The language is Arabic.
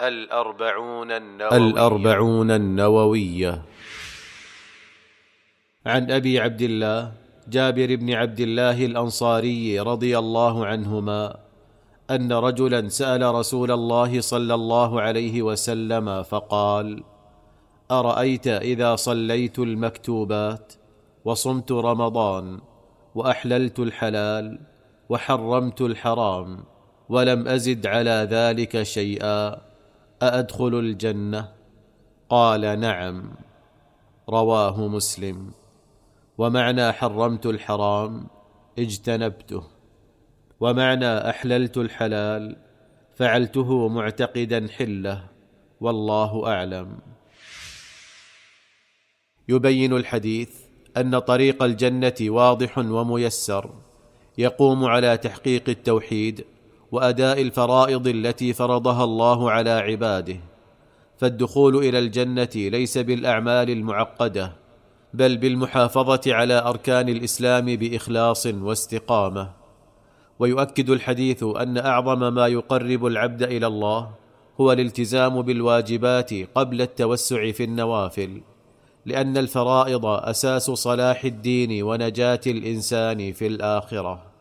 الأربعون النووية. عن أبي عبد الله جابر بن عبد الله الأنصاري رضي الله عنهما أن رجلا سأل رسول الله صلى الله عليه وسلم فقال: أرأيت إذا صليت المكتوبات وصمت رمضان وأحللت الحلال وحرمت الحرام ولم أزد على ذلك شيئا أأدخل الجنة؟ قال: نعم. رواه مسلم. ومعنى حرمت الحرام اجتنبته، ومعنى أحللت الحلال فعلته معتقدا حله، والله أعلم. يبين الحديث أن طريق الجنة واضح وميسر، يقوم على تحقيق التوحيد وأداء الفرائض التي فرضها الله على عباده، فالدخول إلى الجنة ليس بالأعمال المعقدة، بل بالمحافظة على أركان الإسلام بإخلاص واستقامة. ويؤكد الحديث أن أعظم ما يقرب العبد إلى الله هو الالتزام بالواجبات قبل التوسع في النوافل، لأن الفرائض أساس صلاح الدين ونجاة الإنسان في الآخرة.